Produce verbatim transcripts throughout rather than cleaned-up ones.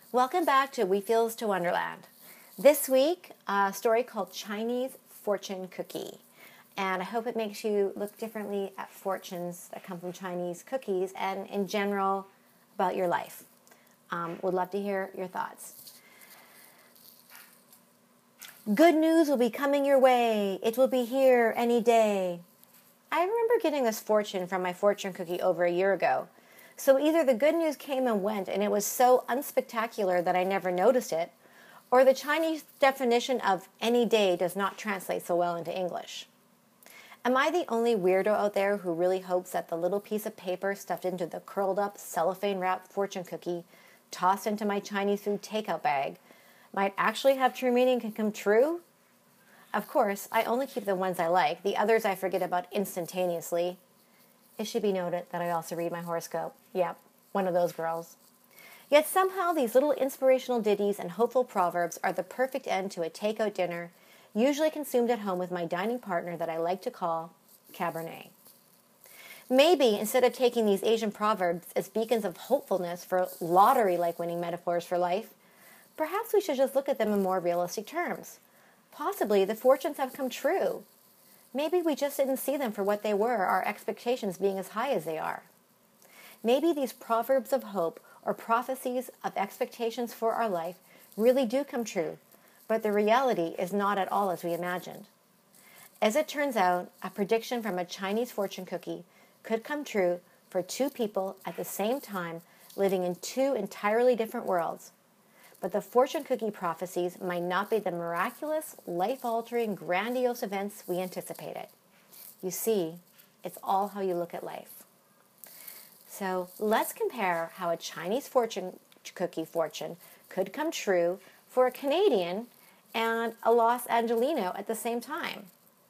Welcome back to We Feels to Wonderland. This week, a story called Chinese Fortune Cookie. And I hope it makes you look differently at fortunes that come from Chinese cookies and in general about your life. Um, would love to hear your thoughts. Good news will be coming your way. It will be here any day. I remember getting this fortune from my fortune cookie over a year ago. So either the good news came and went and it was so unspectacular that I never noticed it, or the Chinese definition of any day does not translate so well into English. Am I the only weirdo out there who really hopes that the little piece of paper stuffed into the curled up cellophane-wrapped fortune cookie tossed into my Chinese food takeout bag might actually have true meaning and come true? Of course, I only keep the ones I like. The others I forget about instantaneously. It should be noted that I also read my horoscope. Yep, one of those girls. Yet somehow these little inspirational ditties and hopeful proverbs are the perfect end to a takeout dinner, usually consumed at home with my dining partner that I like to call Cabernet. Maybe instead of taking these Asian proverbs as beacons of hopefulness for lottery-like winning metaphors for life, perhaps we should just look at them in more realistic terms. Possibly the fortunes have come true. Maybe we just didn't see them for what they were, our expectations being as high as they are. Maybe these proverbs of hope or prophecies of expectations for our life really do come true, but the reality is not at all as we imagined. As it turns out, a prediction from a Chinese fortune cookie could come true for two people at the same time living in two entirely different worlds. But the fortune cookie prophecies might not be the miraculous, life-altering, grandiose events we anticipated. You see, it's all how you look at life. So let's compare how a Chinese fortune cookie fortune could come true for a Canadian and a Los Angelino at the same time.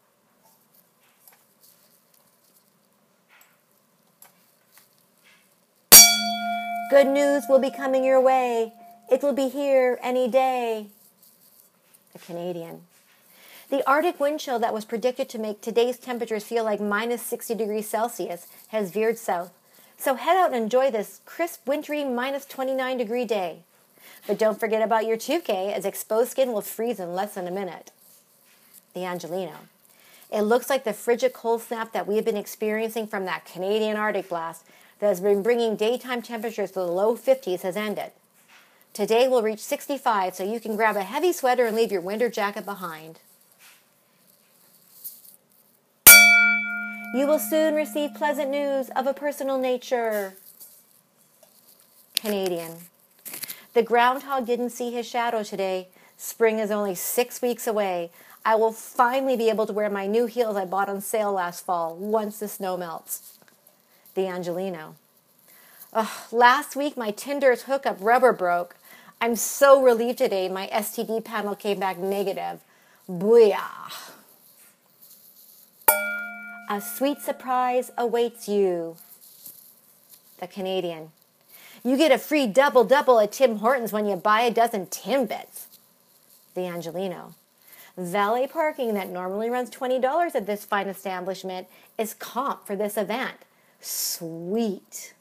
Good news will be coming your way. It will be here any day. The Canadian. The Arctic wind chill that was predicted to make today's temperatures feel like minus sixty degrees Celsius has veered south. So head out and enjoy this crisp, wintry, minus twenty-nine degree day. But don't forget about your two K, as exposed skin will freeze in less than a minute. The Angelino. It looks like the frigid cold snap that we have been experiencing from that Canadian Arctic blast that has been bringing daytime temperatures to the low fifties has ended. Today will reach sixty-five, so you can grab a heavy sweater and leave your winter jacket behind. You will soon receive pleasant news of a personal nature. Canadian. The groundhog didn't see his shadow today. Spring is only six weeks away. I will finally be able to wear my new heels I bought on sale last fall once the snow melts. The Angelino. Ugh, last week my Tinder's hookup rubber broke. I'm so relieved today my S T D panel came back negative. Booyah! A sweet surprise awaits you. The Canadian. You get a free double-double at Tim Hortons when you buy a dozen Timbits. The Angelino. Valet parking that normally runs twenty dollars at this fine establishment is comp for this event. Sweet.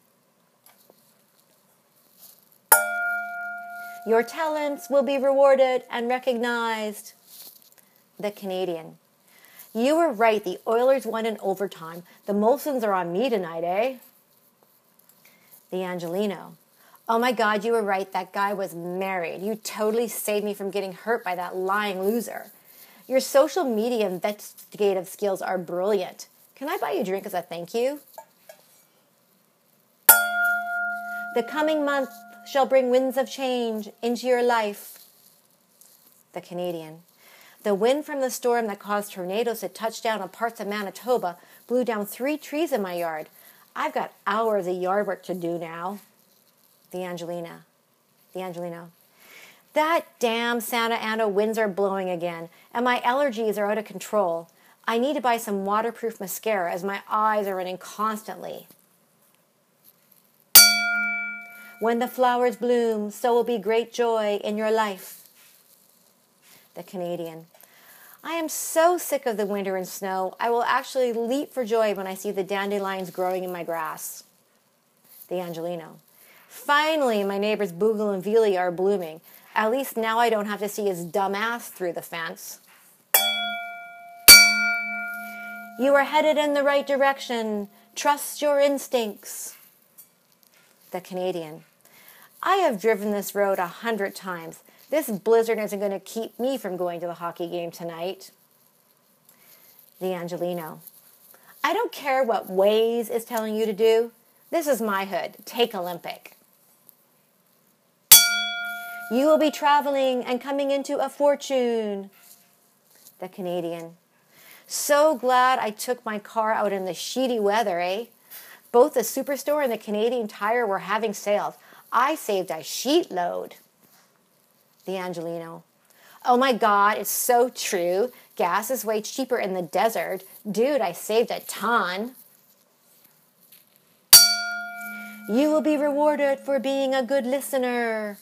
Your talents will be rewarded and recognized. The Canadian. You were right. The Oilers won in overtime. The Molsons are on me tonight, eh? The Angelino. Oh my God, you were right. That guy was married. You totally saved me from getting hurt by that lying loser. Your social media investigative skills are brilliant. Can I buy you a drink as a thank you? The coming month shall bring winds of change into your life. The Canadian. The wind from the storm that caused tornadoes to touch down on parts of Manitoba blew down three trees in my yard. I've got hours of yard work to do now. The Angelina. The Angelino. That damn Santa Ana winds are blowing again, and my allergies are out of control. I need to buy some waterproof mascara as my eyes are running constantly. When the flowers bloom, so will be great joy in your life. The Canadian. I am so sick of the winter and snow, I will actually leap for joy when I see the dandelions growing in my grass. The Angelino. Finally, my neighbor's bougainvillea are blooming. At least now I don't have to see his dumb ass through the fence. You are headed in the right direction. Trust your instincts. The Canadian. I have driven this road a hundred times. This blizzard isn't going to keep me from going to the hockey game tonight. The Angelino. I don't care what Waze is telling you to do. This is my hood. Take Olympic. You will be traveling and coming into a fortune. The Canadian. So glad I took my car out in the sheety weather, eh? Both the Superstore and the Canadian Tire were having sales. I saved a sheet load. The Angelino. Oh my God, it's so true. Gas is way cheaper in the desert. Dude, I saved a ton. You will be rewarded for being a good listener.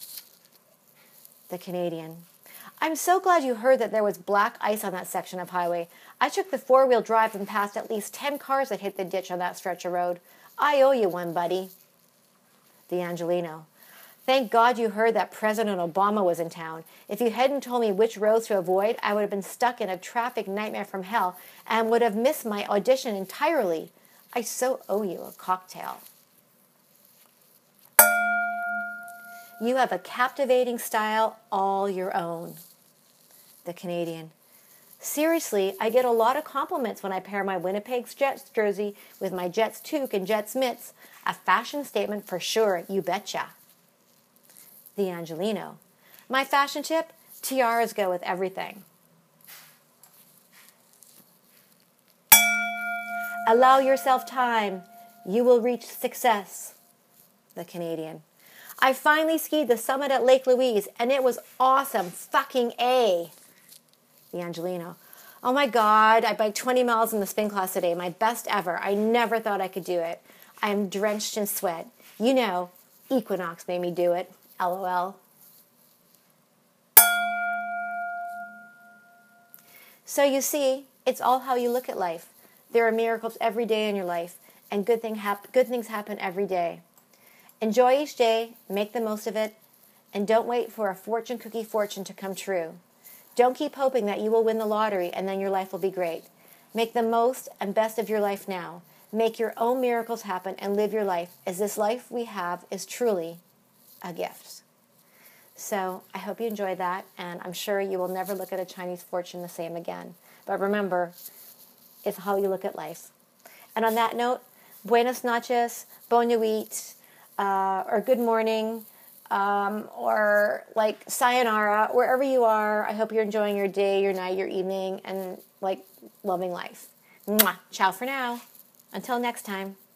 The Canadian. I'm so glad you heard that there was black ice on that section of highway. I took the four-wheel drive and passed at least ten cars that hit the ditch on that stretch of road. I owe you one, buddy. The Angelino. Thank God you heard that President Obama was in town. If you hadn't told me which roads to avoid, I would have been stuck in a traffic nightmare from hell and would have missed my audition entirely. I so owe you a cocktail. You have a captivating style all your own. The Canadian. Seriously, I get a lot of compliments when I pair my Winnipeg Jets jersey with my Jets toque and Jets mitts. A fashion statement for sure, you betcha. The Angelino. My fashion tip, tiaras go with everything. Allow yourself time. You will reach success. The Canadian. I finally skied the summit at Lake Louise, and it was awesome. Fucking A. The Angelino. Oh my God, I biked twenty miles in the spin class today. My best ever. I never thought I could do it. I am drenched in sweat. You know, Equinox made me do it. LOL. So you see, it's all how you look at life. There are miracles every day in your life, and good, thing hap- good things happen every day. Enjoy each day, make the most of it, and don't wait for a fortune cookie fortune to come true. Don't keep hoping that you will win the lottery and then your life will be great. Make the most and best of your life now. Make your own miracles happen and live your life, as this life we have is truly a gift. So I hope you enjoyed that, and I'm sure you will never look at a Chinese fortune the same again. But remember, it's how you look at life. And on that note, buenas noches, bon nuit, uh, or good morning, um, or like sayonara, wherever you are. I hope you're enjoying your day, your night, your evening, and like loving life. Mwah. Ciao for now. Until next time.